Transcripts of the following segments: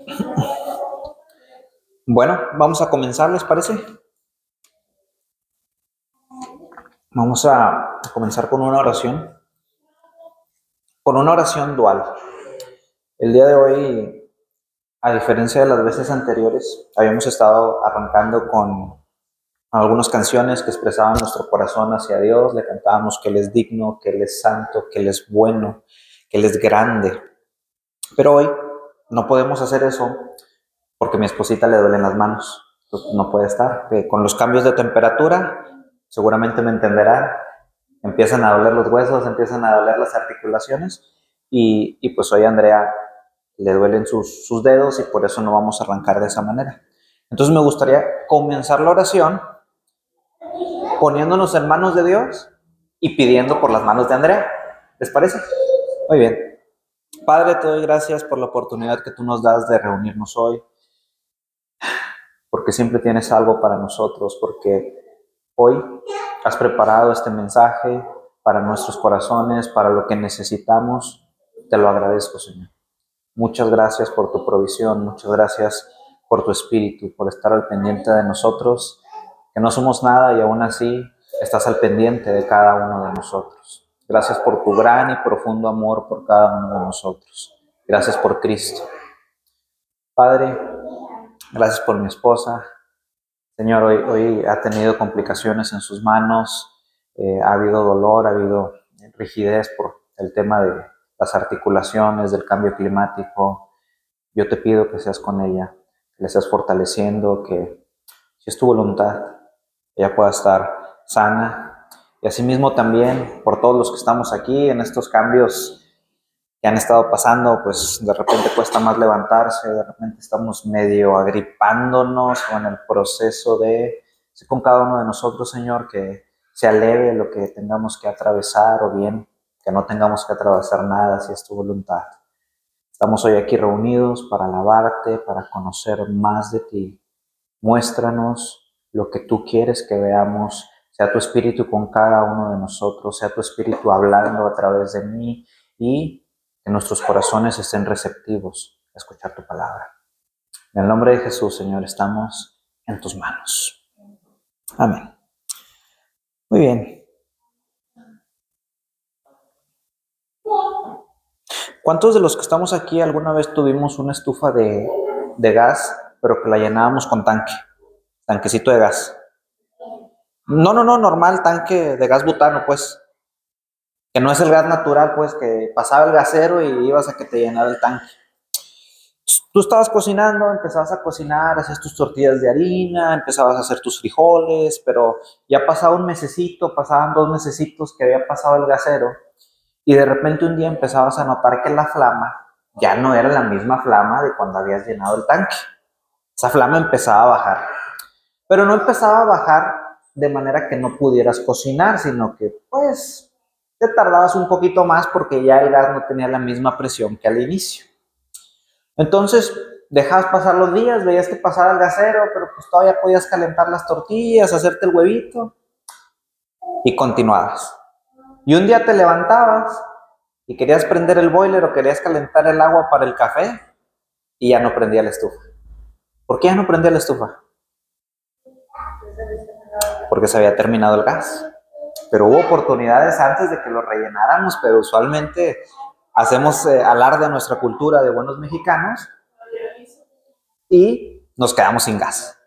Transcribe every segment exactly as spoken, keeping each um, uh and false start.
Bueno, vamos a comenzar, ¿les parece? Vamos a comenzar con una oración, con una oración dual. El día de hoy, a diferencia de las veces anteriores, habíamos estado arrancando con algunas canciones que expresaban nuestro corazón hacia Dios. Le cantábamos que Él es digno, que Él es santo, que Él es bueno, que Él es grande. Pero hoy no podemos hacer eso porque a mi esposita le duelen las manos. Entonces no puede estar. Eh, con los cambios de temperatura, seguramente me entenderán, empiezan a doler los huesos, empiezan a doler las articulaciones y, y pues hoy a Andrea le duelen sus, sus dedos y por eso no vamos a arrancar de esa manera. Entonces me gustaría comenzar la oración poniéndonos en manos de Dios y pidiendo por las manos de Andrea. ¿Les parece? Muy bien. Padre, te doy gracias por la oportunidad que tú nos das de reunirnos hoy, porque siempre tienes algo para nosotros, porque hoy has preparado este mensaje para nuestros corazones, para lo que necesitamos. Te lo agradezco, Señor. Muchas gracias por tu provisión, muchas gracias por tu espíritu, por estar al pendiente de nosotros, que no somos nada y aún así estás al pendiente de cada uno de nosotros. Gracias por tu gran y profundo amor por cada uno de nosotros. Gracias por Cristo. Padre, gracias por mi esposa. Señor, hoy, hoy ha tenido complicaciones en sus manos, eh, ha habido dolor, ha habido rigidez por el tema de las articulaciones, del cambio climático. Yo te pido que seas con ella, que le estés fortaleciendo, que si es tu voluntad, ella pueda estar sana. Y asimismo también por todos los que estamos aquí en estos cambios que han estado pasando, pues de repente cuesta más levantarse, de repente estamos medio agripándonos o en el proceso de, sé con cada uno de nosotros, Señor, que se aleve lo que tengamos que atravesar o bien que no tengamos que atravesar nada si es tu voluntad. Estamos hoy aquí reunidos para alabarte, para conocer más de ti. Muéstranos lo que tú quieres que veamos, sea tu espíritu con cada uno de nosotros, sea tu espíritu hablando a través de mí y que nuestros corazones estén receptivos a escuchar tu palabra. En el nombre de Jesús, Señor, estamos en tus manos. Amén. Muy bien. ¿Cuántos de los que estamos aquí alguna vez tuvimos una estufa de, de gas, pero que la llenábamos con tanque? Tanquecito de gas. No, no, no, normal, tanque de gas butano, pues. Que no es el gas natural, pues, que pasaba el gasero y ibas a que te llenara el tanque. Tú estabas cocinando, empezabas a cocinar, hacías tus tortillas de harina, empezabas a hacer tus frijoles, pero ya pasaba un mesecito, pasaban dos mesecitos que había pasado el gasero y de repente un día empezabas a notar que la flama ya no era la misma flama de cuando habías llenado el tanque. Esa flama empezaba a bajar, pero no empezaba a bajar de manera que no pudieras cocinar, sino que pues te tardabas un poquito más porque ya el gas no tenía la misma presión que al inicio. Entonces dejabas pasar los días, veías que pasaba el gasero, pero pues todavía podías calentar las tortillas, hacerte el huevito y continuabas. Y un día te levantabas y querías prender el boiler o querías calentar el agua para el café y ya no prendía la estufa. ¿Por qué ya no prendía la estufa? Porque se había terminado el gas. Pero hubo oportunidades antes de que lo rellenáramos, pero usualmente hacemos eh, alarde a nuestra cultura de buenos mexicanos y nos quedamos sin gas.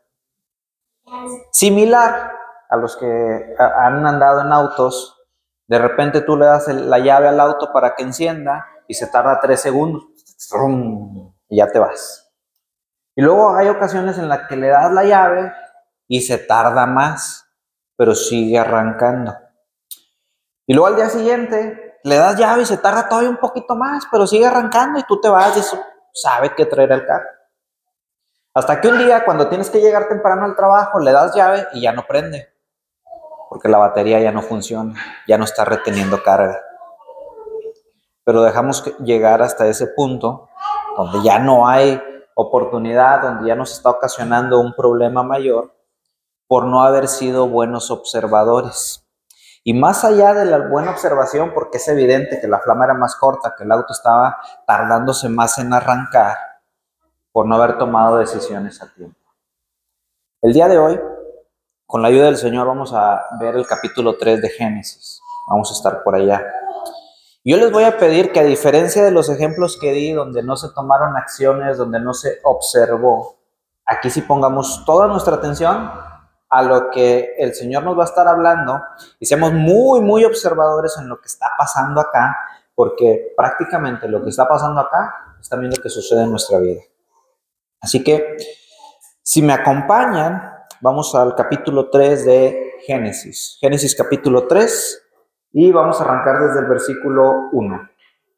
Similar a los que han andado en autos, de repente tú le das el, la llave al auto para que encienda y se tarda tres segundos y ya te vas. Y luego hay ocasiones en las que le das la llave y se tarda más, pero sigue arrancando. Y luego al día siguiente le das llave y se tarda todavía un poquito más, pero sigue arrancando y tú te vas y eso sabe qué traer el carro. Hasta que un día, cuando tienes que llegar temprano al trabajo, le das llave y ya no prende, porque la batería ya no funciona, ya no está reteniendo carga. Pero dejamos llegar hasta ese punto donde ya no hay oportunidad, donde ya nos está ocasionando un problema mayor por no haber sido buenos observadores. Y más allá de la buena observación, porque es evidente que la flama era más corta, que el auto estaba tardándose más en arrancar, por no haber tomado decisiones a tiempo. El día de hoy, con la ayuda del Señor, vamos a ver el capítulo tres de Génesis. Vamos a estar por allá. Yo les voy a pedir que, a diferencia de los ejemplos que di, donde no se tomaron acciones, donde no se observó, aquí sí pongamos toda nuestra atención a lo que el Señor nos va a estar hablando y seamos muy, muy observadores en lo que está pasando acá, porque prácticamente lo que está pasando acá es también lo que sucede en nuestra vida. Así que, si me acompañan, vamos al capítulo tres de Génesis. Génesis capítulo tres, y vamos a arrancar desde el versículo uno.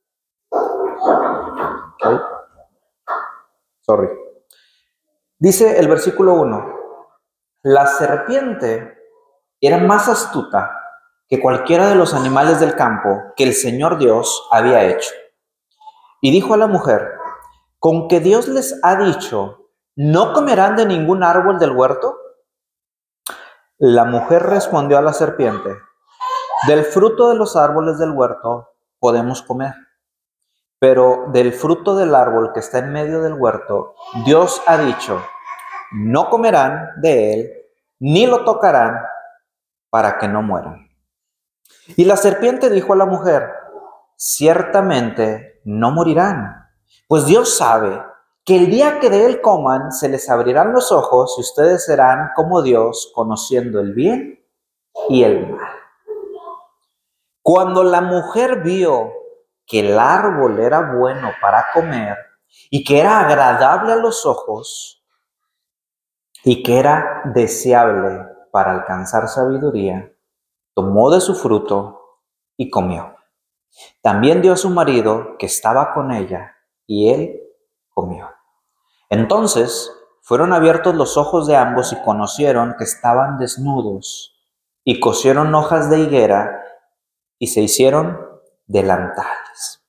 Okay. Sorry. Dice el versículo uno: la serpiente era más astuta que cualquiera de los animales del campo que el Señor Dios había hecho. Y dijo a la mujer: ¿con que Dios les ha dicho, no comerán de ningún árbol del huerto? La mujer respondió a la serpiente: del fruto de los árboles del huerto podemos comer, pero del fruto del árbol que está en medio del huerto, Dios ha dicho, no comerán de él, ni lo tocarán, para que no mueran. Y la serpiente dijo a la mujer: ciertamente no morirán, pues Dios sabe que el día que de él coman, se les abrirán los ojos y ustedes serán como Dios, conociendo el bien y el mal. Cuando la mujer vio que el árbol era bueno para comer y que era agradable a los ojos y que era deseable para alcanzar sabiduría, tomó de su fruto y comió. También dio a su marido que estaba con ella y él comió. Entonces fueron abiertos los ojos de ambos y conocieron que estaban desnudos y cosieron hojas de higuera y se hicieron delantales.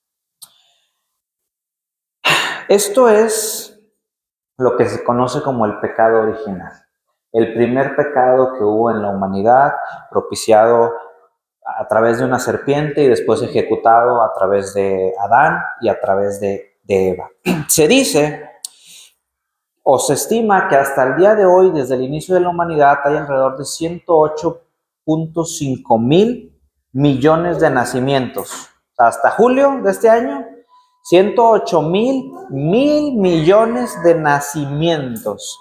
Esto es lo que se conoce como el pecado original. El primer pecado que hubo en la humanidad, propiciado a través de una serpiente y después ejecutado a través de Adán y a través de, de Eva. Se dice o se estima que hasta el día de hoy, desde el inicio de la humanidad, hay alrededor de ciento ocho punto cinco mil millones de nacimientos. Hasta julio de este año, ciento ocho mil mil millones de nacimientos.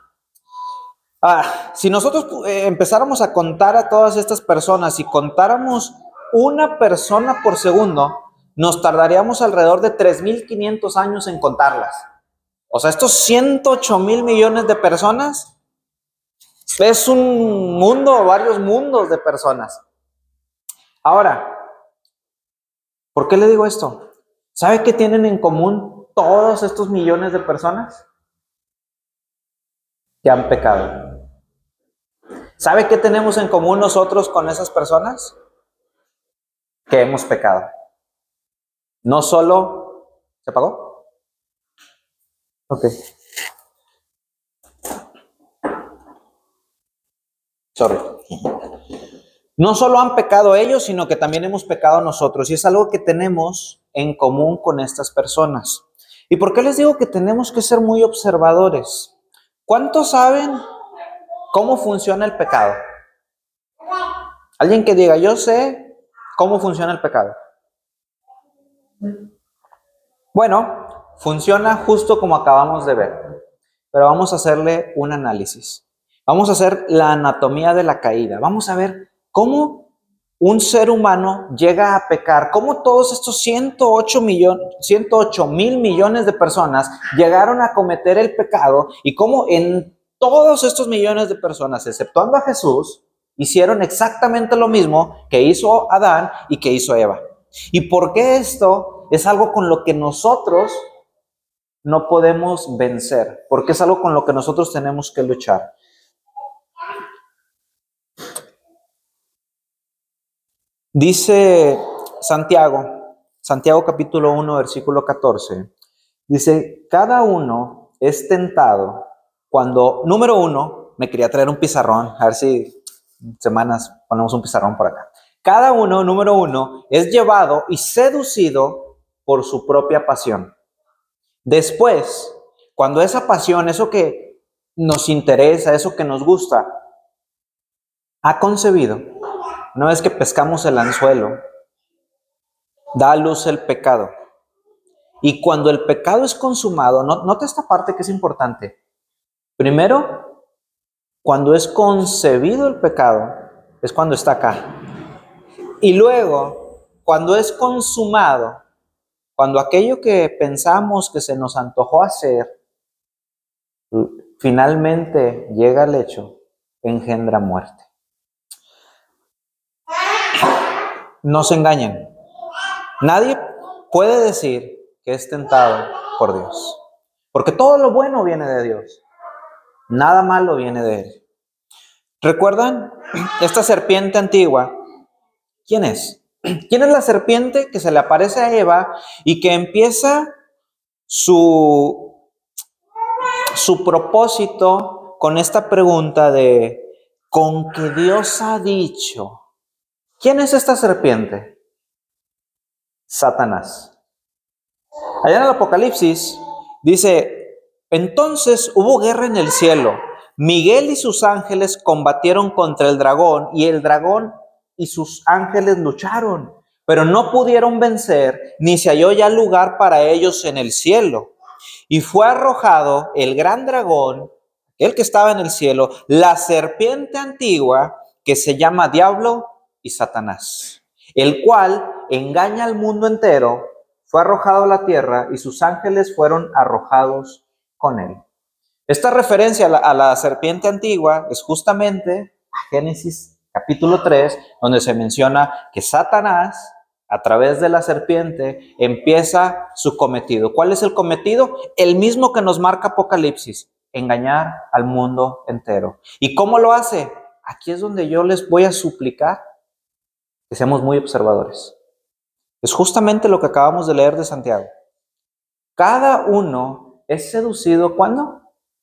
Ah, si nosotros eh, empezáramos a contar a todas estas personas y contáramos una persona por segundo, nos tardaríamos alrededor de tres mil quinientos años en contarlas. O sea, estos ciento ocho mil millones de personas es un mundo, varios mundos de personas. Ahora, ¿por qué le digo esto? ¿Sabe qué tienen en común todos estos millones de personas? Que han pecado. ¿Sabe qué tenemos en común nosotros con esas personas? Que hemos pecado. No solo... ¿Se apagó? Ok. Sorry. No solo han pecado ellos, sino que también hemos pecado nosotros. Y es algo que tenemos en común con estas personas. ¿Y por qué les digo que tenemos que ser muy observadores? ¿Cuántos saben cómo funciona el pecado? Alguien que diga, yo sé cómo funciona el pecado. Bueno, funciona justo como acabamos de ver. Pero vamos a hacerle un análisis. Vamos a hacer la anatomía de la caída. Vamos a ver cómo un ser humano llega a pecar, cómo todos estos ciento ocho mil millones de personas llegaron a cometer el pecado y cómo en todos estos millones de personas, exceptuando a Jesús, hicieron exactamente lo mismo que hizo Adán y que hizo Eva. ¿Y por qué esto es algo con lo que nosotros no podemos vencer? Porque es algo con lo que nosotros tenemos que luchar. Dice Santiago, Santiago capítulo uno, versículo catorce, dice, cada uno es tentado cuando, número uno, me quería traer un pizarrón, a ver si en semanas ponemos un pizarrón por acá. Cada uno, número uno, es llevado y seducido por su propia pasión. Después, Cuando esa pasión, eso que nos interesa, eso que nos gusta, ha concebido, una vez que pescamos el anzuelo, da a luz el pecado. Y cuando el pecado es consumado, no, nota esta parte que es importante. Primero, cuando es concebido el pecado, es cuando está acá. Y luego, cuando es consumado, cuando aquello que pensamos que se nos antojó hacer, finalmente llega al hecho, engendra muerte. No se engañen. Nadie puede decir que es tentado por Dios, porque todo lo bueno viene de Dios. Nada malo viene de Él. ¿Recuerdan esta serpiente antigua? ¿Quién es? ¿Quién es la serpiente que se le aparece a Eva y que empieza su, su propósito con esta pregunta de con que Dios ha dicho? ¿Quién es esta serpiente? Satanás. Allá en el Apocalipsis dice, entonces hubo guerra en el cielo. Miguel y sus ángeles combatieron contra el dragón y el dragón y sus ángeles lucharon, pero no pudieron vencer, ni se halló ya lugar para ellos en el cielo. Y fue arrojado el gran dragón, el que estaba en el cielo, la serpiente antigua que se llama Diablo y Satanás, el cual engaña al mundo entero. Fue arrojado a la tierra y sus ángeles fueron arrojados con él. Esta referencia a la, a la serpiente antigua es justamente a Génesis capítulo tres, donde se menciona que Satanás, a través de la serpiente, empieza su cometido. ¿Cuál es el cometido? El mismo que nos marca Apocalipsis, engañar al mundo entero. ¿Y cómo lo hace? Aquí es donde yo les voy a suplicar que seamos muy observadores. Es justamente lo que acabamos de leer de Santiago. Cada uno es seducido, ¿cuándo?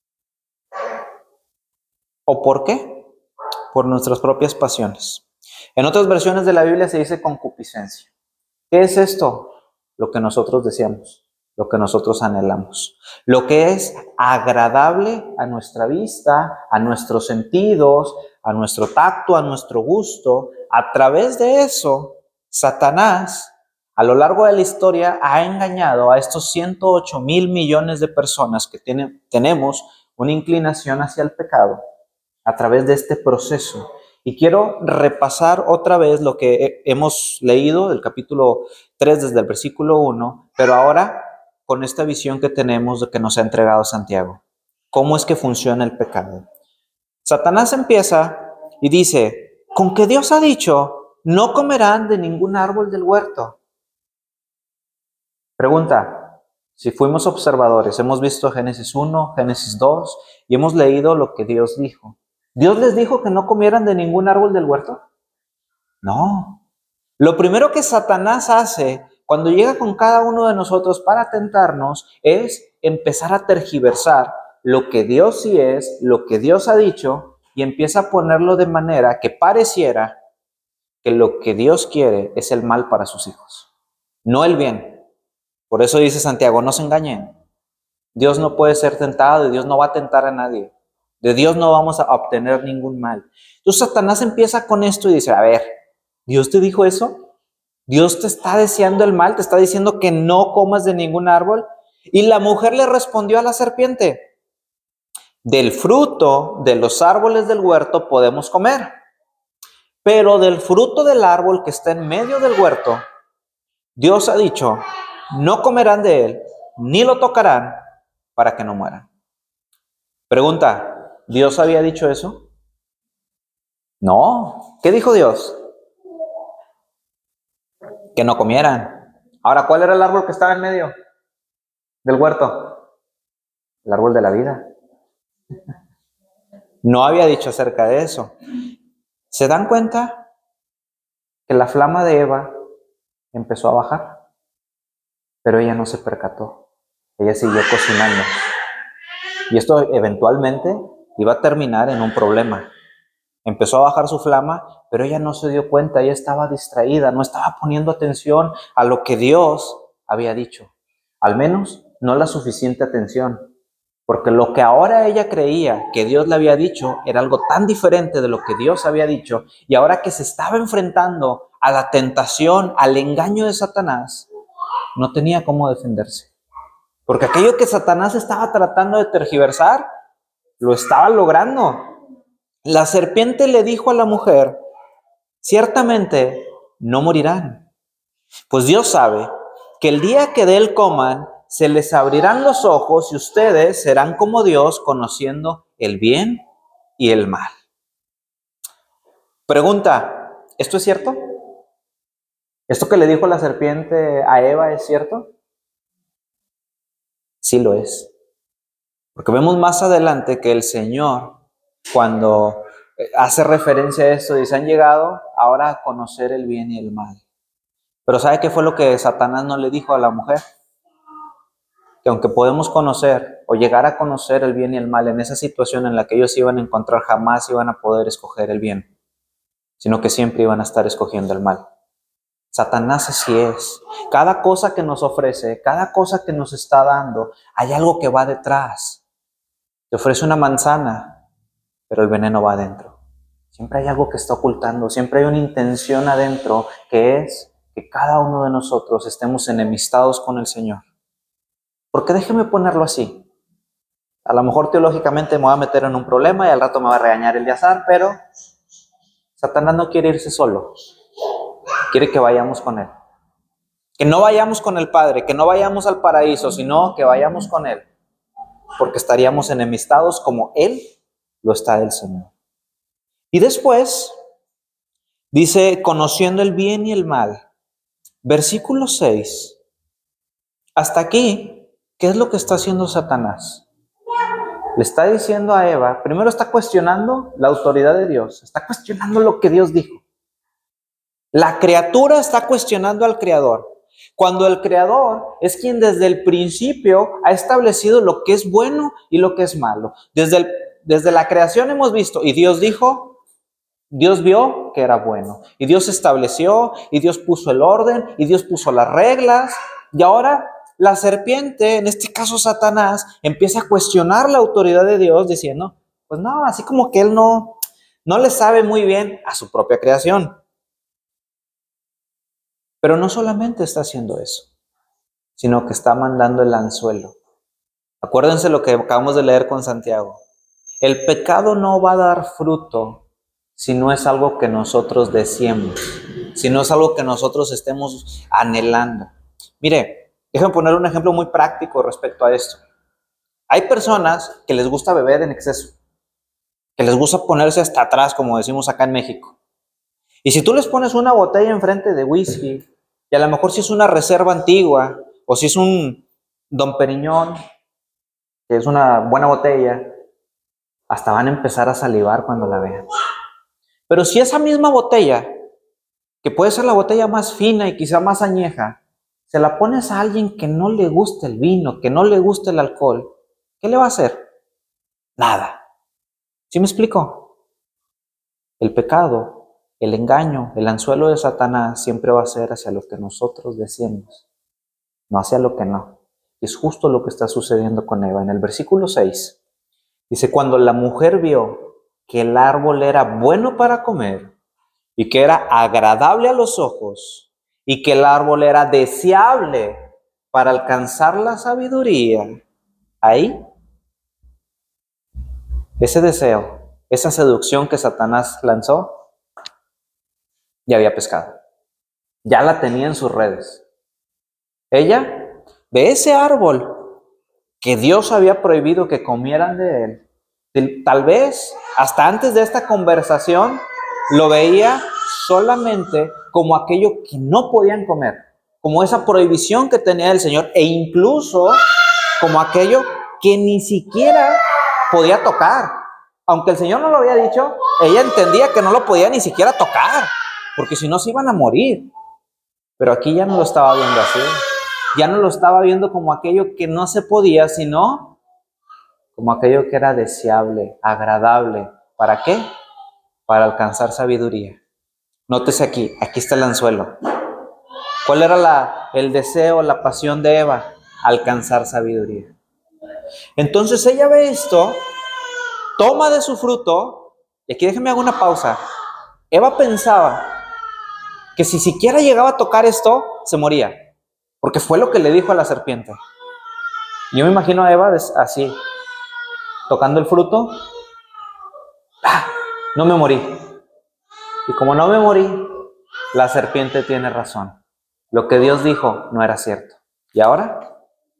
¿O por qué? Por nuestras propias pasiones. En otras versiones de la Biblia se dice concupiscencia. ¿Qué es esto? Lo que nosotros deseamos, lo que nosotros anhelamos, lo que es agradable a nuestra vista, a nuestros sentidos, a nuestro tacto, a nuestro gusto. A través de eso, Satanás, a lo largo de la historia, ha engañado a estos ciento ocho mil millones de personas que tienen, tenemos una inclinación hacia el pecado a través de este proceso. Y quiero repasar otra vez lo que hemos leído del capítulo tres desde el versículo uno, pero ahora con esta visión que tenemos de que nos ha entregado Santiago. ¿Cómo es que funciona el pecado? Satanás empieza y dice, con que Dios ha dicho, no comerán de ningún árbol del huerto. Pregunta, si fuimos observadores, hemos visto Génesis uno, Génesis dos y hemos leído lo que Dios dijo. ¿Dios les dijo que no comieran de ningún árbol del huerto? No. Lo primero que Satanás hace cuando llega con cada uno de nosotros para tentarnos es empezar a tergiversar lo que Dios sí es, lo que Dios ha dicho, y empieza a ponerlo de manera que pareciera que lo que Dios quiere es el mal para sus hijos, no el bien. Por eso dice Santiago, no se engañen. Dios no puede ser tentado y Dios no va a tentar a nadie. De Dios no vamos a obtener ningún mal. Entonces Satanás empieza con esto y dice, a ver, ¿Dios te dijo eso? ¿Dios te está deseando el mal? ¿Te está diciendo que no comas de ningún árbol? Y la mujer le respondió a la serpiente, del fruto de los árboles del huerto podemos comer, pero del fruto del árbol que está en medio del huerto, Dios ha dicho, no comerán de él, ni lo tocarán, para que no mueran. Pregunta, ¿Dios había dicho eso? No. ¿Qué dijo Dios? Que no comieran. Ahora, ¿cuál era el árbol que estaba en medio del huerto? El árbol de la vida. No había dicho acerca de eso. ¿Se dan cuenta que la flama de Eva empezó a bajar? Pero ella no se percató. Ella siguió cocinando. Y esto eventualmente iba a terminar en un problema. Empezó a bajar su flama, pero ella no se dio cuenta, ella estaba distraída, no estaba poniendo atención a lo que Dios había dicho. Al menos no la suficiente atención. Porque lo que ahora ella creía que Dios le había dicho era algo tan diferente de lo que Dios había dicho, y ahora que se estaba enfrentando a la tentación, al engaño de Satanás, no tenía cómo defenderse. Porque aquello que Satanás estaba tratando de tergiversar, lo estaba logrando. La serpiente le dijo a la mujer: ciertamente no morirán, pues Dios sabe que el día que de él coman, se les abrirán los ojos y ustedes serán como Dios, conociendo el bien y el mal. Pregunta, ¿esto es cierto? ¿Esto que le dijo la serpiente a Eva es cierto? Sí lo es. Porque vemos más adelante que el Señor, cuando hace referencia a esto, dice: han llegado ahora a conocer el bien y el mal. Pero ¿sabe qué fue lo que Satanás no le dijo a la mujer? Que aunque podemos conocer o llegar a conocer el bien y el mal, en esa situación en la que ellos iban a encontrar, jamás iban a poder escoger el bien, sino que siempre iban a estar escogiendo el mal. Satanás así es. Cada cosa que nos ofrece, cada cosa que nos está dando, hay algo que va detrás. Te ofrece una manzana, pero el veneno va adentro. Siempre hay algo que está ocultando, siempre hay una intención adentro, que es que cada uno de nosotros estemos enemistados con el Señor. Porque déjeme ponerlo así. A lo mejor teológicamente me voy a meter en un problema y al rato me va a regañar el de azar, pero Satanás no quiere irse solo. Quiere que vayamos con Él. Que no vayamos con el Padre, que no vayamos al paraíso, sino que vayamos con Él. Porque estaríamos enemistados como Él lo está del Señor. Y después dice: conociendo el bien y el mal. Versículo seis. Hasta aquí, ¿qué es lo que está haciendo Satanás? Le está diciendo a Eva, primero está cuestionando la autoridad de Dios, está cuestionando lo que Dios dijo. La criatura está cuestionando al Creador, cuando el Creador es quien desde el principio ha establecido lo que es bueno y lo que es malo. Desde, el, desde la creación hemos visto, y Dios dijo, Dios vio que era bueno, y Dios estableció, y Dios puso el orden, y Dios puso las reglas, y ahora la serpiente, en este caso Satanás, empieza a cuestionar la autoridad de Dios diciendo, pues no, así como que él no, no le sabe muy bien a su propia creación. Pero no solamente está haciendo eso, sino que está mandando el anzuelo. Acuérdense lo que acabamos de leer con Santiago. El pecado no va a dar fruto si no es algo que nosotros deseemos, si no es algo que nosotros estemos anhelando. Mire, déjenme poner un ejemplo muy práctico respecto a esto. Hay personas que les gusta beber en exceso, que les gusta ponerse hasta atrás, como decimos acá en México. Y si tú les pones una botella enfrente de whisky, y a lo mejor si es una reserva antigua, o si es un Don Periñón, que es una buena botella, hasta van a empezar a salivar cuando la vean. Pero si esa misma botella, que puede ser la botella más fina y quizá más añeja, se la pones a alguien que no le gusta el vino, que no le gusta el alcohol, ¿qué le va a hacer? Nada. ¿Sí me explico? El pecado, el engaño, el anzuelo de Satanás siempre va a ser hacia lo que nosotros deseamos, no hacia lo que no. Y es justo lo que está sucediendo con Eva. En el versículo seis, dice, cuando la mujer vio que el árbol era bueno para comer y que era agradable a los ojos y que el árbol era deseable para alcanzar la sabiduría, ahí, ese deseo, esa seducción que Satanás lanzó, ya había pescado. Ya la tenía en sus redes. Ella, de ese árbol que Dios había prohibido que comieran de él, tal vez hasta antes de esta conversación lo veía solamente como aquello que no podían comer, como esa prohibición que tenía el Señor, e incluso como aquello que ni siquiera podía tocar. Aunque el Señor no lo había dicho, ella entendía que no lo podía ni siquiera tocar, porque si no se iban a morir. Pero aquí ya no lo estaba viendo así. Ya no lo estaba viendo como aquello que no se podía, sino como aquello que era deseable, agradable. ¿Para qué? Para alcanzar sabiduría. Nótese aquí, aquí está el anzuelo. ¿Cuál era la, el deseo, la pasión de Eva? Alcanzar sabiduría. Entonces ella ve esto, toma de su fruto, y aquí déjenme hacer una pausa. Eva pensaba que si siquiera llegaba a tocar esto, se moría, porque fue lo que le dijo a la serpiente. Yo me imagino a Eva así, tocando el fruto. ¡Ah! No me morí. Y como no me morí, la serpiente tiene razón. Lo que Dios dijo no era cierto. ¿Y ahora?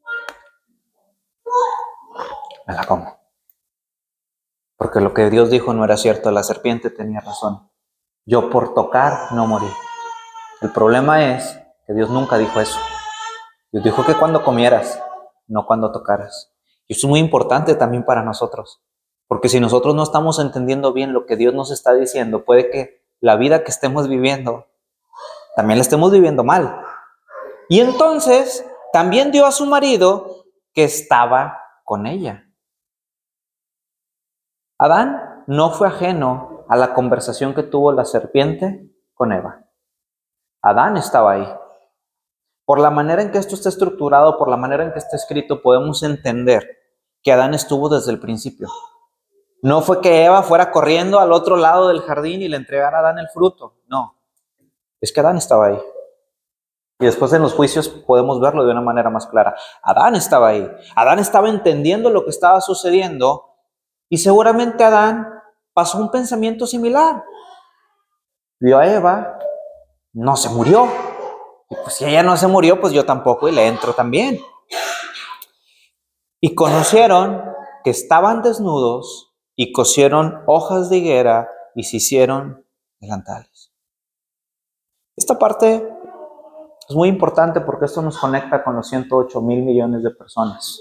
Me la como. Porque lo que Dios dijo no era cierto. La serpiente tenía razón. Yo por tocar no morí. El problema es que Dios nunca dijo eso. Dios dijo que cuando comieras, no cuando tocaras. Y eso es muy importante también para nosotros. Porque si nosotros no estamos entendiendo bien lo que Dios nos está diciendo, puede que la vida que estemos viviendo, también la estemos viviendo mal. Y entonces, también dio a su marido que estaba con ella. Adán no fue ajeno a la conversación que tuvo la serpiente con Eva. Adán estaba ahí. Por la manera en que esto está estructurado, por la manera en que está escrito, podemos entender que Adán estuvo desde el principio. No fue que Eva fuera corriendo al otro lado del jardín y le entregara a Adán el fruto. No, es que Adán estaba ahí. Y después en los juicios podemos verlo de una manera más clara. Adán estaba ahí. Adán estaba entendiendo lo que estaba sucediendo y seguramente Adán pasó un pensamiento similar. Vio a Eva, no se murió. Y pues si ella no se murió, pues yo tampoco y le entro también. Y conocieron que estaban desnudos y cosieron hojas de higuera y se hicieron delantales. Esta parte es muy importante porque esto nos conecta con los ciento ocho mil millones de personas.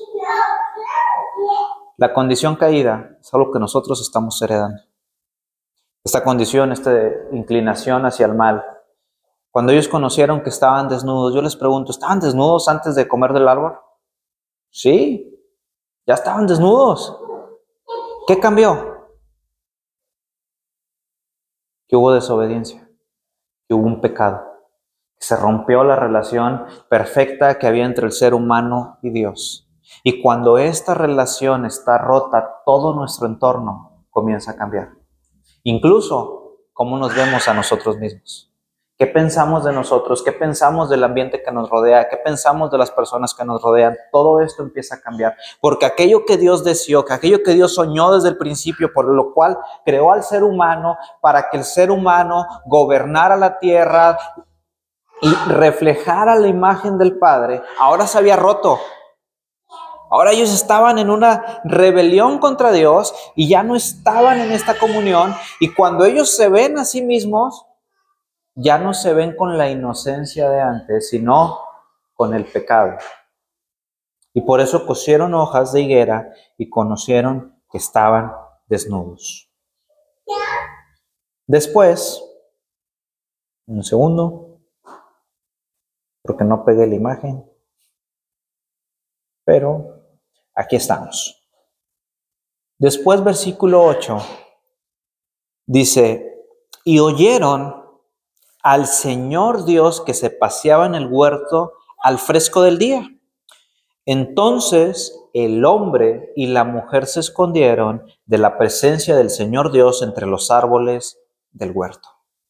La condición caída es algo que nosotros estamos heredando. Esta condición, esta inclinación hacia el mal. Cuando ellos conocieron que estaban desnudos, yo les pregunto, ¿estaban desnudos antes de comer del árbol? Sí, ya estaban desnudos. ¿Qué cambió? Que hubo desobediencia, que hubo un pecado. Se rompió la relación perfecta que había entre el ser humano y Dios. Y cuando esta relación está rota, todo nuestro entorno comienza a cambiar. Incluso cómo nos vemos a nosotros mismos. ¿Qué pensamos de nosotros? ¿Qué pensamos del ambiente que nos rodea? ¿Qué pensamos de las personas que nos rodean? Todo esto empieza a cambiar. Porque aquello que Dios deseó, que aquello que Dios soñó desde el principio, por lo cual creó al ser humano, para que el ser humano gobernara la tierra y reflejara la imagen del Padre, ahora se había roto. Ahora ellos estaban en una rebelión contra Dios y ya no estaban en esta comunión. Y cuando ellos se ven a sí mismos, ya no se ven con la inocencia de antes, sino con el pecado. Y por eso cosieron hojas de higuera y conocieron que estaban desnudos. Después, un segundo, porque no pegué la imagen, pero aquí estamos. Después, versículo ocho, dice, y oyeron al Señor Dios que se paseaba en el huerto al fresco del día. Entonces el hombre y la mujer se escondieron de la presencia del Señor Dios entre los árboles del huerto.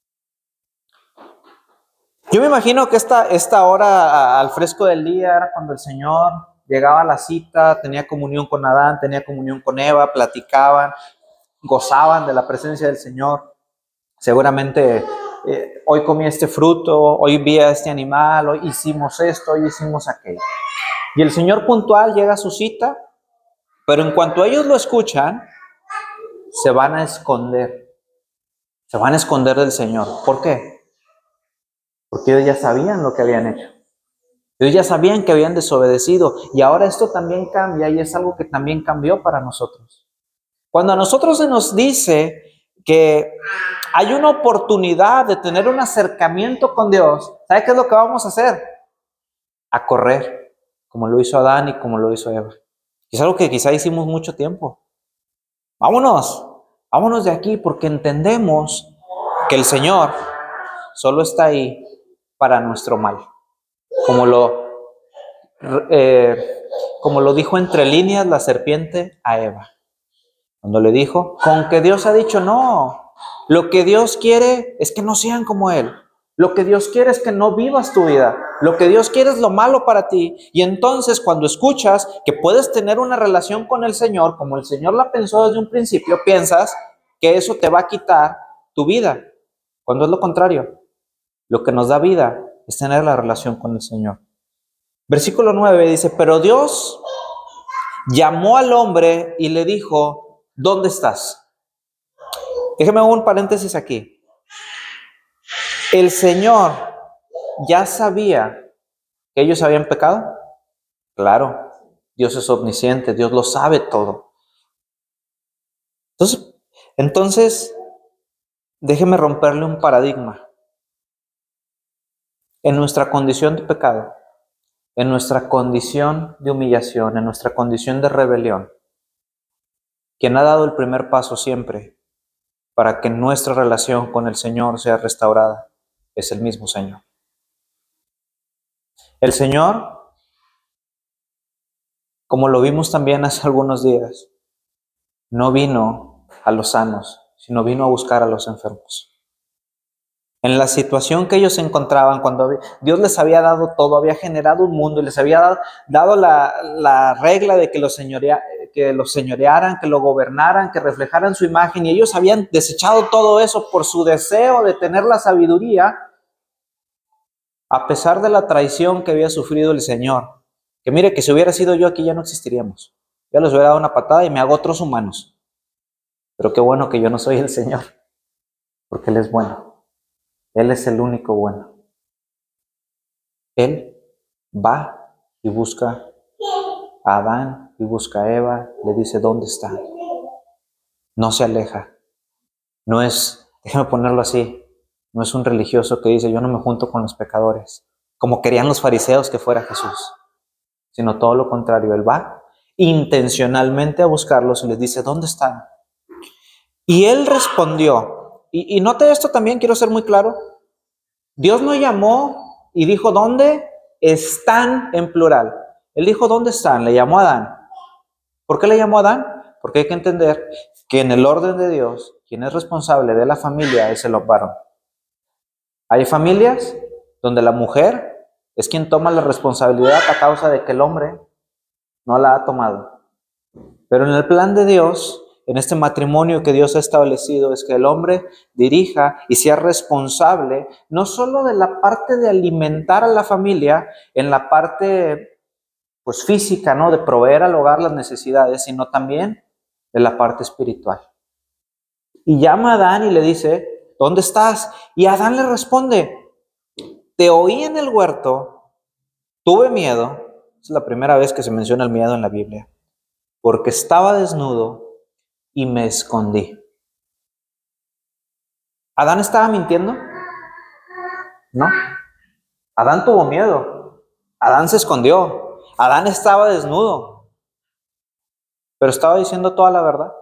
Yo me imagino que esta, esta hora al fresco del día era cuando el Señor llegaba a la cita, tenía comunión con Adán, tenía comunión con Eva, platicaban, gozaban de la presencia del Señor. Seguramente eh, hoy comí este fruto, hoy vi a este animal, hoy hicimos esto, hoy hicimos aquello. Y el Señor puntual llega a su cita, pero en cuanto ellos lo escuchan, se van a esconder. Se van a esconder del Señor. ¿Por qué? Porque ellos ya sabían lo que habían hecho. Ellos ya sabían que habían desobedecido. Y ahora esto también cambia y es algo que también cambió para nosotros. Cuando a nosotros se nos dice que hay una oportunidad de tener un acercamiento con Dios, ¿sabe qué es lo que vamos a hacer? A correr, como lo hizo Adán y como lo hizo Eva. Y es algo que quizá hicimos mucho tiempo. Vámonos, vámonos de aquí porque entendemos que el Señor solo está ahí para nuestro mal. Como lo eh, como lo dijo entre líneas la serpiente a Eva. Cuando le dijo, con que Dios ha dicho, no, lo que Dios quiere es que no sean como Él. Lo que Dios quiere es que no vivas tu vida. Lo que Dios quiere es lo malo para ti. Y entonces cuando escuchas que puedes tener una relación con el Señor, como el Señor la pensó desde un principio, piensas que eso te va a quitar tu vida. Cuando es lo contrario. Lo que nos da vida es tener la relación con el Señor. Versículo nueve dice, pero Dios llamó al hombre y le dijo, ¿dónde estás? Déjeme un paréntesis aquí. El Señor ya sabía que ellos habían pecado. Claro, Dios es omnisciente, Dios lo sabe todo. Entonces, entonces, déjeme romperle un paradigma. En nuestra condición de pecado, en nuestra condición de humillación, en nuestra condición de rebelión, quien ha dado el primer paso siempre para que nuestra relación con el Señor sea restaurada es el mismo Señor. El Señor, como lo vimos también hace algunos días, no vino a los sanos, sino vino a buscar a los enfermos. En la situación que ellos se encontraban, cuando Dios les había dado todo, había generado un mundo y les había dado, dado la, la regla de que los, señorea, que los señorearan, que lo gobernaran, que reflejaran su imagen, y ellos habían desechado todo eso por su deseo de tener la sabiduría, a pesar de la traición que había sufrido el Señor. Que mire, que si hubiera sido yo aquí ya no existiríamos. Ya les hubiera dado una patada y me hago otros humanos. Pero qué bueno que yo no soy el Señor, porque Él es bueno. Él es el único bueno. Él va y busca a Adán y busca a Eva, le dice, ¿dónde está? No se aleja. No es, déjame ponerlo así, no es un religioso que dice, yo no me junto con los pecadores, como querían los fariseos que fuera Jesús, sino todo lo contrario. Él va intencionalmente a buscarlos y les dice, ¿dónde están? Y él respondió, y, y note esto también, quiero ser muy claro, Dios no llamó y dijo, ¿dónde están? En plural. Él dijo, ¿dónde están? Le llamó a Adán. ¿Por qué le llamó a Adán? Porque hay que entender que en el orden de Dios, quien es responsable de la familia es el varón. Hay familias donde la mujer es quien toma la responsabilidad a causa de que el hombre no la ha tomado. Pero en el plan de Dios, en este matrimonio que Dios ha establecido, es que el hombre dirija y sea responsable no solo de la parte de alimentar a la familia, en la parte pues física, ¿no? De proveer al hogar las necesidades, sino también de la parte espiritual. Y llama a Adán y le dice, ¿dónde estás? Y Adán le responde, te oí en el huerto, tuve miedo. Es la primera vez que se menciona el miedo en la Biblia. Porque estaba desnudo y me escondí. ¿Adán estaba mintiendo? No. Adán tuvo miedo. Adán se escondió. Adán estaba desnudo. ¿Pero estaba diciendo toda la verdad?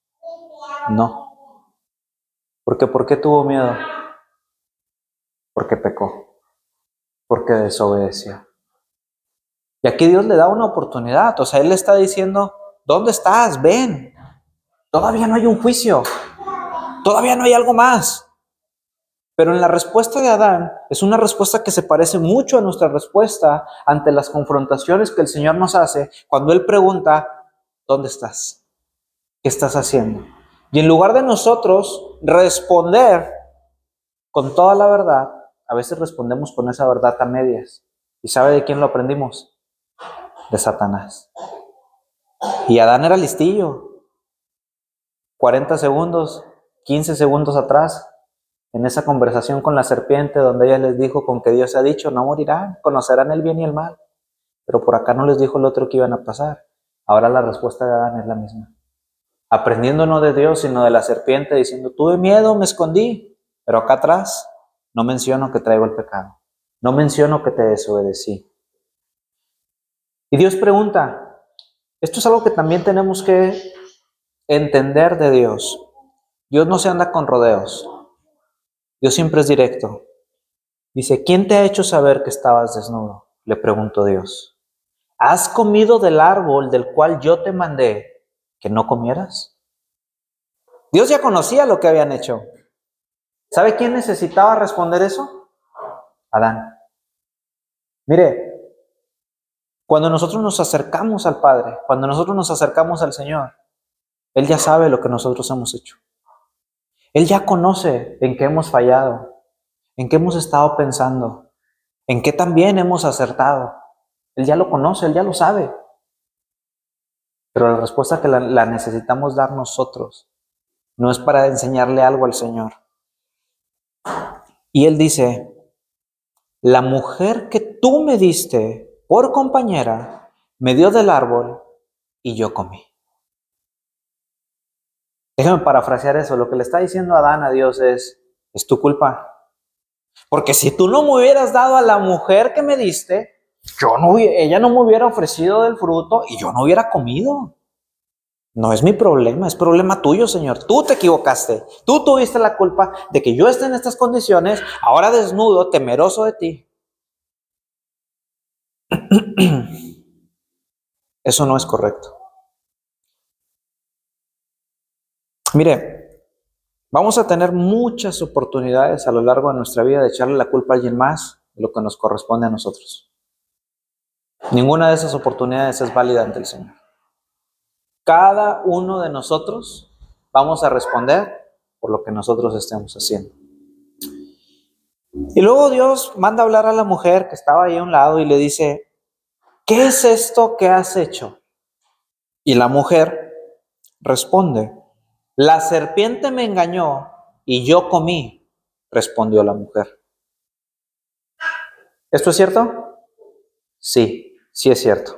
No. Porque ¿por qué tuvo miedo? Porque pecó. Porque desobedeció. Y aquí Dios le da una oportunidad. O sea, Él le está diciendo, ¿dónde estás? Ven. Todavía no hay un juicio. Todavía no hay algo más. Pero en la respuesta de Adán es una respuesta que se parece mucho a nuestra respuesta ante las confrontaciones que el Señor nos hace cuando Él pregunta, ¿dónde estás? ¿Qué estás haciendo? Y en lugar de nosotros responder con toda la verdad, a veces respondemos con esa verdad a medias. ¿Y sabe de quién lo aprendimos? De Satanás. Y Adán era listillo. cuarenta segundos, quince segundos atrás, en esa conversación con la serpiente donde ella les dijo, con que Dios ha dicho, no morirán, conocerán el bien y el mal. Pero por acá no les dijo el otro que iban a pasar. Ahora la respuesta de Adán es la misma. Aprendiendo no de Dios, sino de la serpiente, diciendo, tuve miedo, me escondí. Pero acá atrás no menciono que traigo el pecado. No menciono que te desobedecí. Y Dios pregunta, esto es algo que también tenemos que entender de Dios. Dios no se anda con rodeos. Dios siempre es directo. Dice, ¿quién te ha hecho saber que estabas desnudo? Le preguntó Dios. ¿has comido del árbol del cual yo te mandé que no comieras? Dios ya conocía lo que habían hecho. ¿Sabe quién necesitaba responder eso? Adán. Mire, cuando nosotros nos acercamos al Padre, cuando nosotros nos acercamos al Señor, Él ya sabe lo que nosotros hemos hecho. Él ya conoce en qué hemos fallado, en qué hemos estado pensando, en qué también hemos acertado. Él ya lo conoce, Él ya lo sabe. Pero la respuesta que la, la necesitamos dar nosotros no es para enseñarle algo al Señor. Y Él dice, la mujer que tú me diste por compañera me dio del árbol y yo comí. Déjame parafrasear eso. Lo que le está diciendo Adán a Dios es, es tu culpa. Porque si tú no me hubieras dado a la mujer que me diste, yo no, ella no me hubiera ofrecido del fruto y yo no hubiera comido. No es mi problema, es problema tuyo, Señor. Tú te equivocaste. Tú tuviste la culpa de que yo esté en estas condiciones, ahora desnudo, temeroso de ti. Eso no es correcto. Mire, vamos a tener muchas oportunidades a lo largo de nuestra vida de echarle la culpa a alguien más de lo que nos corresponde a nosotros. Ninguna de esas oportunidades es válida ante el Señor. Cada uno de nosotros vamos a responder por lo que nosotros estemos haciendo. Y luego Dios manda a hablar a la mujer que estaba ahí a un lado y le dice, ¿qué es esto que has hecho? Y la mujer responde, la serpiente me engañó y yo comí, respondió la mujer. ¿Esto es cierto? Sí, sí es cierto.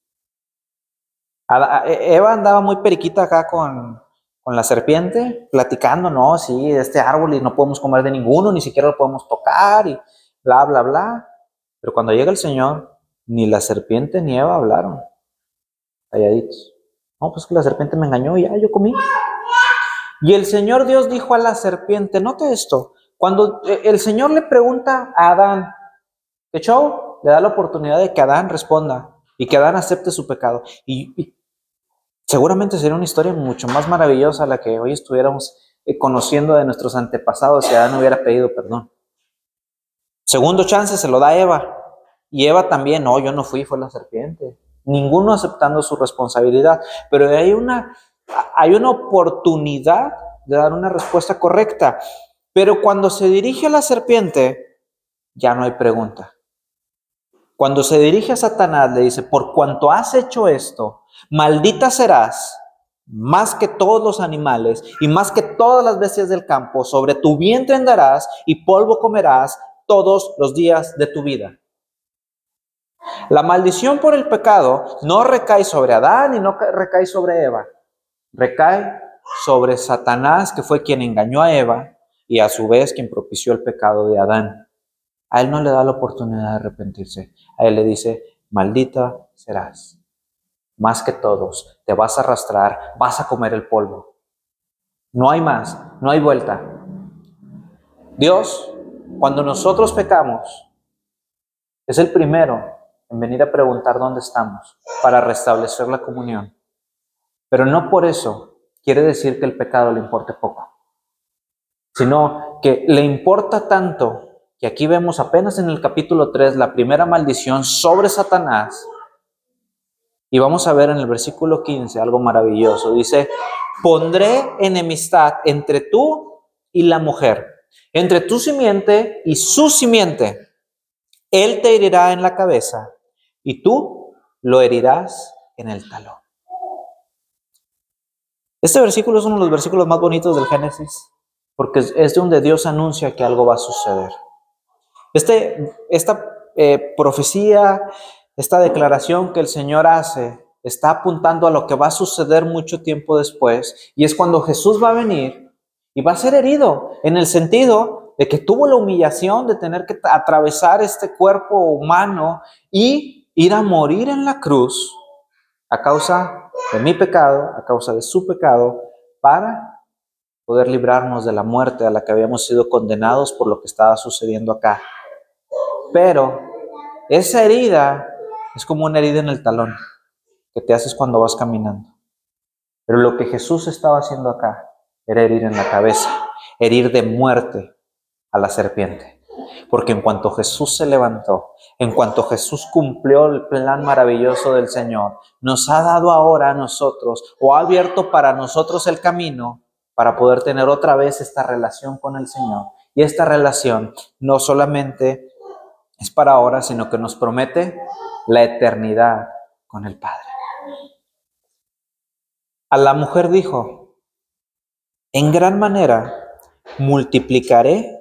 Eva andaba muy periquita acá con, con la serpiente, platicando, no, sí, de este árbol y no podemos comer de ninguno, ni siquiera lo podemos tocar y bla, bla, bla. Pero cuando llega el Señor, ni la serpiente ni Eva hablaron, calladitos. No, pues que la serpiente me engañó y ya yo comí. Y el Señor Dios dijo a la serpiente, note esto, cuando el Señor le pregunta a Adán, ¿qué show? Le da la oportunidad de que Adán responda y que Adán acepte su pecado. Y, y seguramente sería una historia mucho más maravillosa la que hoy estuviéramos conociendo de nuestros antepasados si Adán hubiera pedido perdón. Segundo chance se lo da Eva. Y Eva también, no, yo no fui, fue la serpiente. Ninguno aceptando su responsabilidad. Pero hay una, hay una oportunidad de dar una respuesta correcta. Pero cuando se dirige a la serpiente, ya no hay pregunta. Cuando se dirige a Satanás, le dice, por cuanto has hecho esto, maldita serás más que todos los animales y más que todas las bestias del campo. Sobre tu vientre andarás y polvo comerás todos los días de tu vida. La maldición por el pecado no recae sobre Adán y no recae sobre Eva. Recae sobre Satanás, que fue quien engañó a Eva y a su vez quien propició el pecado de Adán. A él no le da la oportunidad de arrepentirse. A él le dice, maldita serás. Más que todos, te vas a arrastrar, vas a comer el polvo. No hay más, no hay vuelta. Dios, cuando nosotros pecamos, es el primero en venir a preguntar dónde estamos para restablecer la comunión. Pero no por eso quiere decir que el pecado le importe poco, sino que le importa tanto que aquí vemos apenas en el capítulo tres la primera maldición sobre Satanás. Y vamos a ver en el versículo quince algo maravilloso. Dice, pondré enemistad entre tú y la mujer, entre tu simiente y su simiente. Él te herirá en la cabeza y tú lo herirás en el talón. Este versículo es uno de los versículos más bonitos del Génesis, porque es donde Dios anuncia que algo va a suceder. Este, esta eh, profecía, esta declaración que el Señor hace, está apuntando a lo que va a suceder mucho tiempo después, y es cuando Jesús va a venir y va a ser herido, en el sentido de que tuvo la humillación de tener que atravesar este cuerpo humano y ir a morir en la cruz a causa de mi pecado, a causa de su pecado, para poder librarnos de la muerte a la que habíamos sido condenados por lo que estaba sucediendo acá. Pero esa herida es como una herida en el talón que te haces cuando vas caminando. Pero lo que Jesús estaba haciendo acá era herir en la cabeza, herir de muerte a la serpiente. Porque en cuanto Jesús se levantó, en cuanto Jesús cumplió el plan maravilloso del Señor, nos ha dado ahora a nosotros, o ha abierto para nosotros el camino para poder tener otra vez esta relación con el Señor. Y esta relación no solamente es para ahora, sino que nos promete la eternidad con el Padre. A la mujer dijo: en gran manera multiplicaré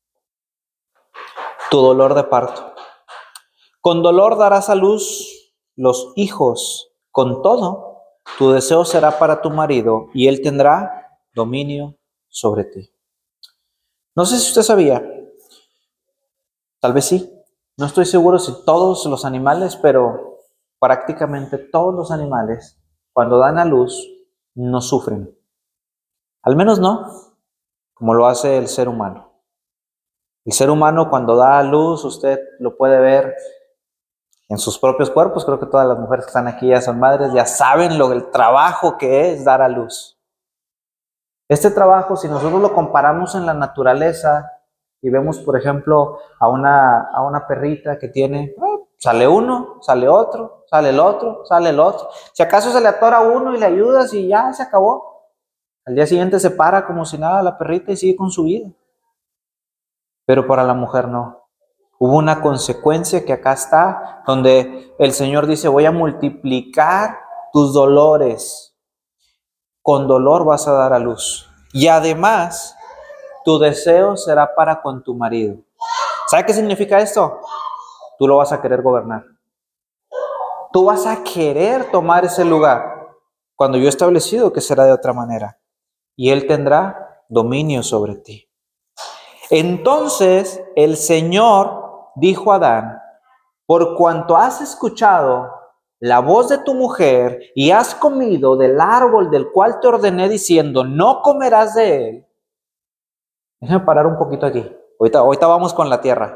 tu dolor de parto. Con dolor darás a luz los hijos. Con todo, tu deseo será para tu marido y él tendrá dominio sobre ti. No sé si usted sabía, tal vez sí, no estoy seguro si todos los animales, pero prácticamente todos los animales, cuando dan a luz, no sufren. Al menos no como lo hace el ser humano. El ser humano cuando da a luz, usted lo puede ver en sus propios cuerpos. Creo que todas las mujeres que están aquí ya son madres, ya saben lo, el trabajo que es dar a luz. Este trabajo, si nosotros lo comparamos en la naturaleza y vemos, por ejemplo, a una, a una perrita que tiene, eh, sale uno, sale otro, sale el otro, sale el otro. Si acaso se le atora uno y le ayudas y ya se acabó. Al día siguiente se para como si nada la perrita y sigue con su vida. Pero para la mujer no. Hubo una consecuencia que acá está, donde el Señor dice: voy a multiplicar tus dolores. Con dolor vas a dar a luz. Y además, tu deseo será para con tu marido. ¿Sabe qué significa esto? Tú lo vas a querer gobernar. Tú vas a querer tomar ese lugar, cuando yo he establecido que será de otra manera. Y él tendrá dominio sobre ti. Entonces el Señor dijo a Adán: por cuanto has escuchado la voz de tu mujer y has comido del árbol del cual te ordené diciendo, no comerás de él. Déjame parar un poquito aquí. Ahorita, ahorita vamos con la tierra.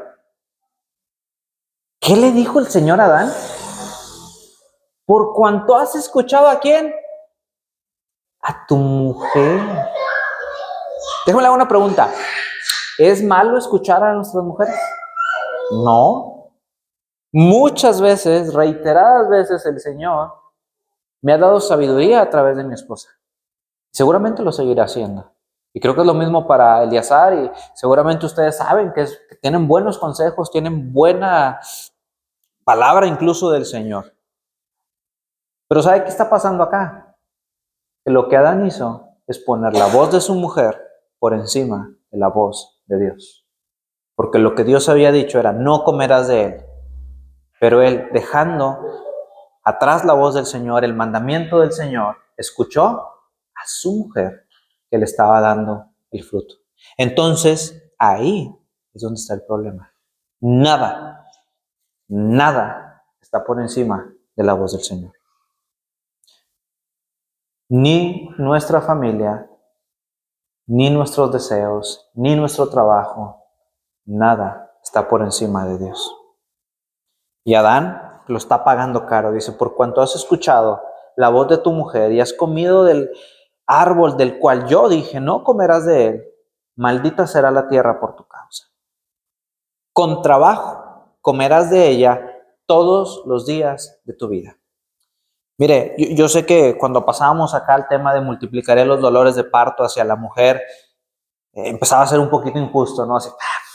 ¿Qué le dijo el Señor a Adán? Por cuanto has escuchado ¿a quién? A tu mujer. Déjame hacer una pregunta. ¿Es malo escuchar a nuestras mujeres? No. Muchas veces, reiteradas veces, el Señor me ha dado sabiduría a través de mi esposa. Seguramente lo seguirá haciendo. Y creo que es lo mismo para Eleazar, y seguramente ustedes saben que, es, que tienen buenos consejos, tienen buena palabra incluso del Señor. Pero ¿sabe qué está pasando acá? Que lo que Adán hizo es poner la voz de su mujer por encima de la voz de Dios. Porque lo que Dios había dicho era: no comerás de él. Pero él, dejando atrás la voz del Señor, el mandamiento del Señor, escuchó a su mujer que le estaba dando el fruto. Entonces, ahí es donde está el problema. Nada, nada está por encima de la voz del Señor. Ni nuestra familia, ni nuestros deseos, ni nuestro trabajo, nada está por encima de Dios. Y Adán lo está pagando caro. Dice: por cuanto has escuchado la voz de tu mujer y has comido del árbol del cual yo dije, no comerás de él, maldita será la tierra por tu causa. Con trabajo comerás de ella todos los días de tu vida. Mire, yo, yo sé que cuando pasábamos acá el tema de multiplicaré los dolores de parto hacia la mujer, eh, empezaba a ser un poquito injusto, ¿no? Así,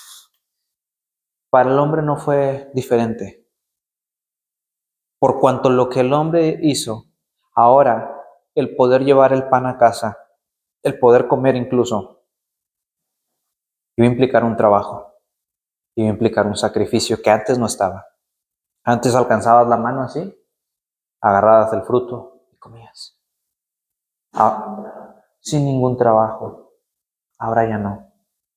para el hombre no fue diferente. Por cuanto lo que el hombre hizo, ahora el poder llevar el pan a casa, el poder comer incluso, iba a implicar un trabajo, iba a implicar un sacrificio que antes no estaba. Antes alcanzabas la mano así, agarrabas el fruto y comías. Ah, sin ningún trabajo. Ahora ya no.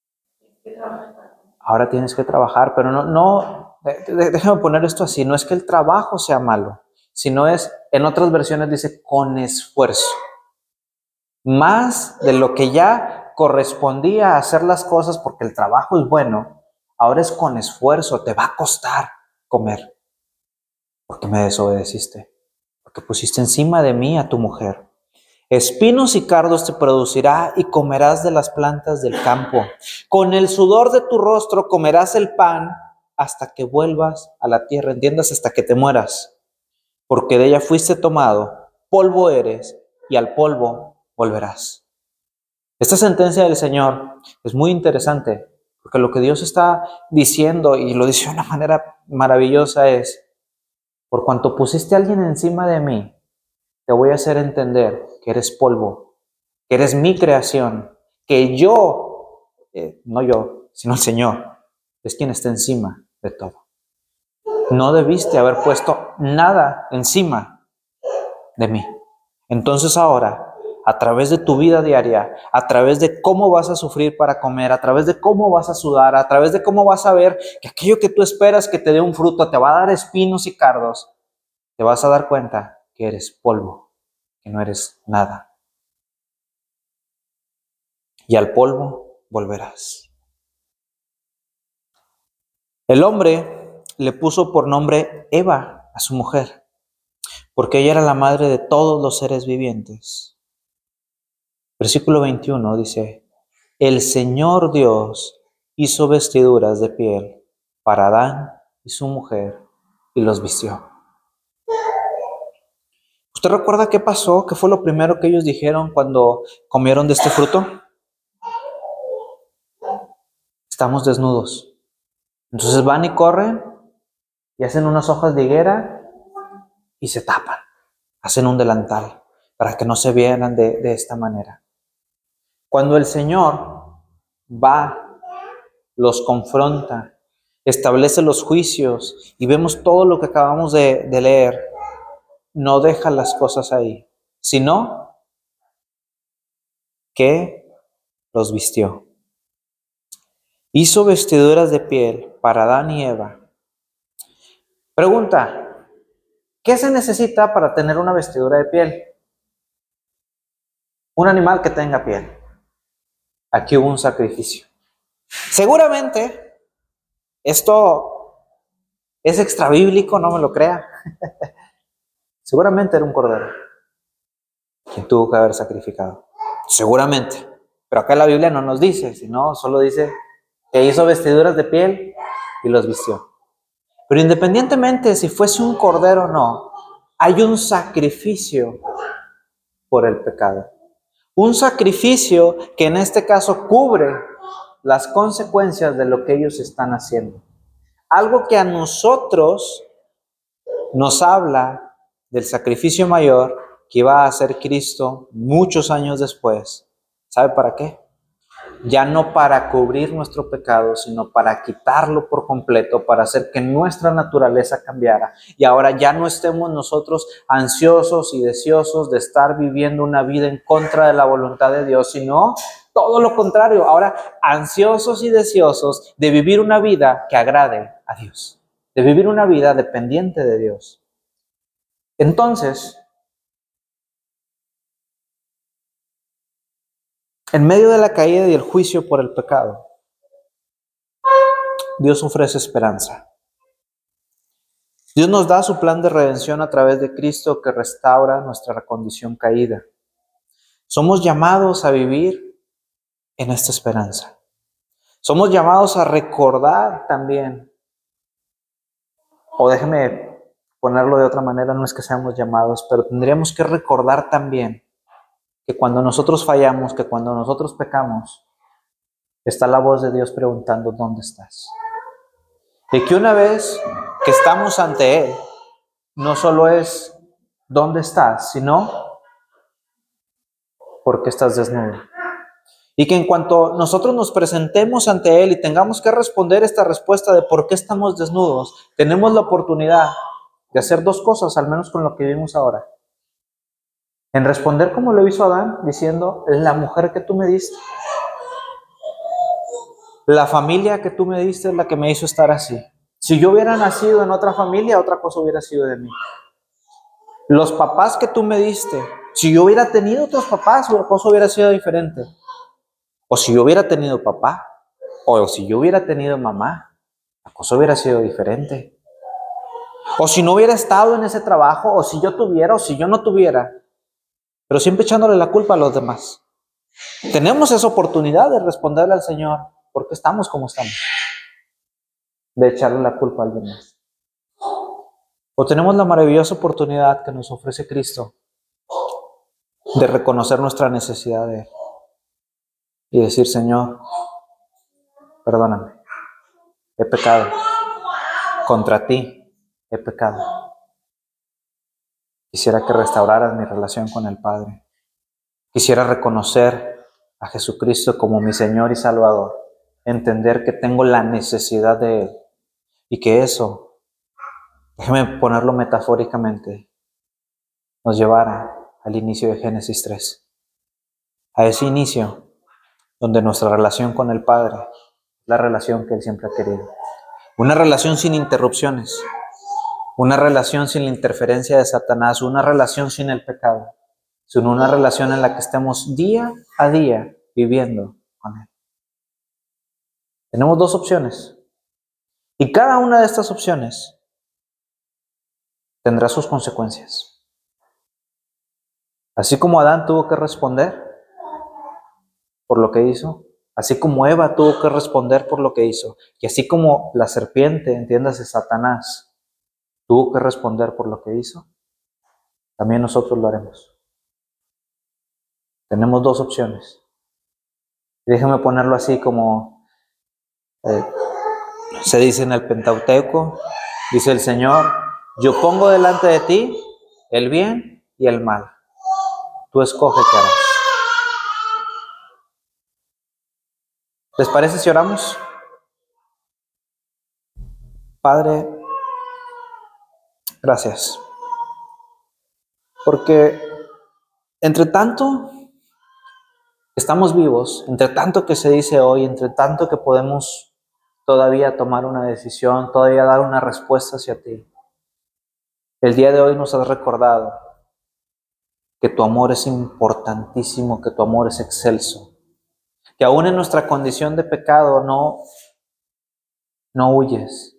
Ahora tienes que trabajar, pero no, no, déjame poner esto así, no es que el trabajo sea malo, sino es, en otras versiones dice, con esfuerzo. Más de lo que ya correspondía a hacer las cosas, porque el trabajo es bueno, ahora es con esfuerzo, te va a costar comer. porque me desobedeciste, porque pusiste encima de mí a tu mujer. Espinos y cardos te producirá y comerás de las plantas del campo. Con el sudor de tu rostro comerás el pan hasta que vuelvas a la tierra, entiendas, hasta que te mueras, porque de ella fuiste tomado, polvo eres y al polvo volverás. Esta sentencia del Señor es muy interesante, porque lo que Dios está diciendo, y lo dice de una manera maravillosa, es: por cuanto pusiste a alguien encima de mí, te voy a hacer entender que eres polvo, que eres mi creación, que yo, eh, no yo, sino el Señor, es quien está encima de todo. No debiste haber puesto nada encima de mí. Entonces ahora, a través de tu vida diaria, a través de cómo vas a sufrir para comer, a través de cómo vas a sudar, a través de cómo vas a ver que aquello que tú esperas que te dé un fruto te va a dar espinos y cardos, te vas a dar cuenta que eres polvo, que no eres nada. Y al polvo volverás. El hombre le puso por nombre Eva a su mujer, porque ella era la madre de todos los seres vivientes. Versículo veintiuno dice: el Señor Dios hizo vestiduras de piel para Adán y su mujer y los vistió. ¿Usted recuerda qué pasó? ¿Qué fue lo primero que ellos dijeron cuando comieron de este fruto? Estamos desnudos. Entonces van y corren y hacen unas hojas de higuera y se tapan. Hacen un delantal para que no se vieran de, de esta manera. Cuando el Señor va, los confronta, establece los juicios y vemos todo lo que acabamos de, de leer, no deja las cosas ahí, sino que los vistió. Hizo vestiduras de piel para Adán y Eva. Pregunta: ¿qué se necesita para tener una vestidura de piel? Un animal que tenga piel. Aquí hubo un sacrificio. Seguramente esto es extrabíblico, no me lo crea. Seguramente era un cordero quien tuvo que haber sacrificado. Seguramente. Pero acá la Biblia no nos dice, sino solo dice que hizo vestiduras de piel y los vistió. Pero independientemente si fuese un cordero o no, hay un sacrificio por el pecado. Un sacrificio que en este caso cubre las consecuencias de lo que ellos están haciendo. Algo que a nosotros nos habla del sacrificio mayor que iba a hacer Cristo muchos años después. ¿Sabe para qué? Ya no para cubrir nuestro pecado, sino para quitarlo por completo, para hacer que nuestra naturaleza cambiara. Y ahora ya no estemos nosotros ansiosos y deseosos de estar viviendo una vida en contra de la voluntad de Dios, sino todo lo contrario. Ahora ansiosos y deseosos de vivir una vida que agrade a Dios, de vivir una vida dependiente de Dios. Entonces, en medio de la caída y el juicio por el pecado, Dios ofrece esperanza. Dios nos da su plan de redención a través de Cristo que restaura nuestra condición caída. Somos llamados a vivir en esta esperanza. Somos llamados a recordar también, o déjeme ponerlo de otra manera, no es que seamos llamados, pero tendríamos que recordar también que cuando nosotros fallamos, que cuando nosotros pecamos, está la voz de Dios preguntando: ¿dónde estás? Y que una vez que estamos ante Él, no solo es ¿dónde estás?, sino ¿por qué estás desnudo? Y que en cuanto nosotros nos presentemos ante Él y tengamos que responder esta respuesta de por qué estamos desnudos, tenemos la oportunidad de hacer dos cosas, al menos con lo que vivimos ahora. En responder como lo hizo Adán, diciendo: la mujer que tú me diste, la familia que tú me diste es la que me hizo estar así. Si yo hubiera nacido en otra familia, otra cosa hubiera sido de mí. Los papás que tú me diste, si yo hubiera tenido otros papás, la cosa hubiera sido diferente. O si yo hubiera tenido papá, o si yo hubiera tenido mamá, la cosa hubiera sido diferente. O si no hubiera estado en ese trabajo, o si yo tuviera, o si yo no tuviera. Pero siempre echándole la culpa a los demás. Tenemos esa oportunidad de responderle al Señor, ¿por qué estamos como estamos? De echarle la culpa a alguien más. O tenemos la maravillosa oportunidad que nos ofrece Cristo de reconocer nuestra necesidad de Él. Y decir, Señor, perdóname, he pecado. Contra ti he pecado. Quisiera que restauraras mi relación con el Padre. Quisiera reconocer a Jesucristo como mi Señor y Salvador. Entender que tengo la necesidad de Él. Y que eso, déjeme ponerlo metafóricamente, nos llevara al inicio de Génesis tres. A ese inicio donde nuestra relación con el Padre es la relación que Él siempre ha querido. Una relación sin interrupciones. Una relación sin la interferencia de Satanás. Una relación sin el pecado. Sino una relación en la que estemos día a día viviendo con Él. Tenemos dos opciones. Y cada una de estas opciones tendrá sus consecuencias. Así como Adán tuvo que responder por lo que hizo, así como Eva tuvo que responder por lo que hizo, y así como la serpiente, entiéndase Satanás, tuvo que responder por lo que hizo, también nosotros lo haremos. Tenemos dos opciones. Déjenme ponerlo así como eh, se dice en el Pentateuco, dice el Señor, yo pongo delante de ti el bien y el mal. Tú escoge qué harás. ¿Les parece si oramos? Padre, gracias. Porque entre tanto estamos vivos, entre tanto que se dice hoy, entre tanto que podemos todavía tomar una decisión, todavía dar una respuesta hacia ti, el día de hoy nos has recordado que tu amor es importantísimo, que tu amor es excelso, que aún en nuestra condición de pecado no, no huyes,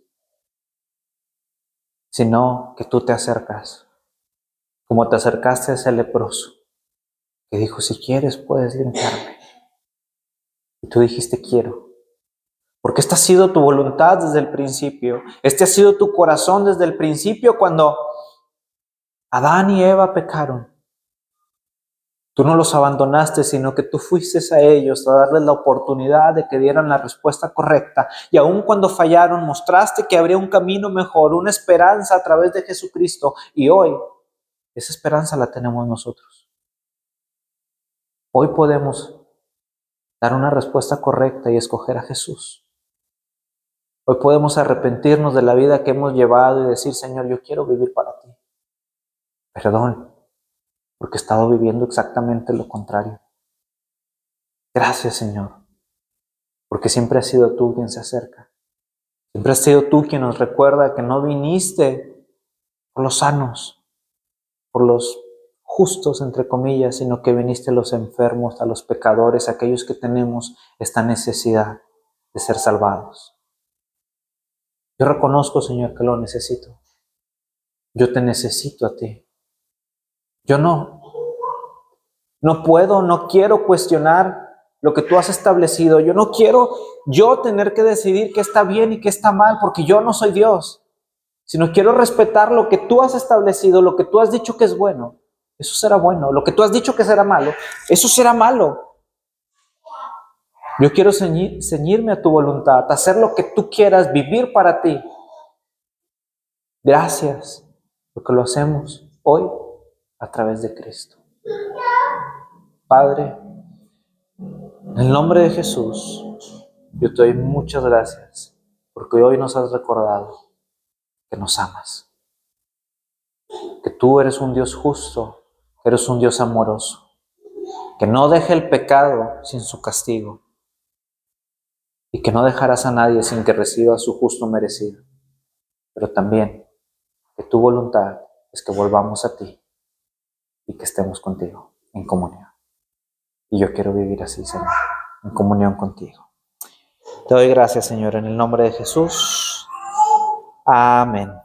sino que tú te acercas, como te acercaste a ese leproso, que dijo, si quieres puedes limpiarme. Y tú dijiste, quiero. Porque esta ha sido tu voluntad desde el principio. Este ha sido tu corazón desde el principio cuando Adán y Eva pecaron. Tú no los abandonaste, sino que tú fuiste a ellos a darles la oportunidad de que dieran la respuesta correcta. Y aun cuando fallaron, mostraste que habría un camino mejor, una esperanza a través de Jesucristo. Y hoy, esa esperanza la tenemos nosotros. Hoy podemos dar una respuesta correcta y escoger a Jesús. Hoy podemos arrepentirnos de la vida que hemos llevado y decir, Señor, yo quiero vivir para ti. Perdón, porque he estado viviendo exactamente lo contrario. Gracias, Señor, porque siempre has sido tú quien se acerca. Siempre has sido tú quien nos recuerda que no viniste por los sanos, por los justos, entre comillas, sino que viniste a los enfermos, a los pecadores, a aquellos que tenemos esta necesidad de ser salvados. Yo reconozco, Señor, que lo necesito. Yo te necesito a ti. Yo no, no puedo, no quiero cuestionar lo que tú has establecido. Yo no quiero yo tener que decidir qué está bien y qué está mal, porque yo no soy Dios, sino quiero respetar lo que tú has establecido, lo que tú has dicho que es bueno. Eso será bueno. Lo que tú has dicho que será malo, eso será malo. Yo quiero ceñir, ceñirme a tu voluntad, hacer lo que tú quieras, vivir para ti. Gracias, porque lo hacemos hoy a través de Cristo. Padre, en el nombre de Jesús, yo te doy muchas gracias, porque hoy nos has recordado que nos amas, que tú eres un Dios justo, que eres un Dios amoroso, que no deja el pecado sin su castigo y que no dejarás a nadie sin que reciba su justo merecido, pero también que tu voluntad es que volvamos a ti y que estemos contigo en comunión. Y yo quiero vivir así, Señor, en comunión contigo. Te doy gracias, Señor, en el nombre de Jesús. Amén.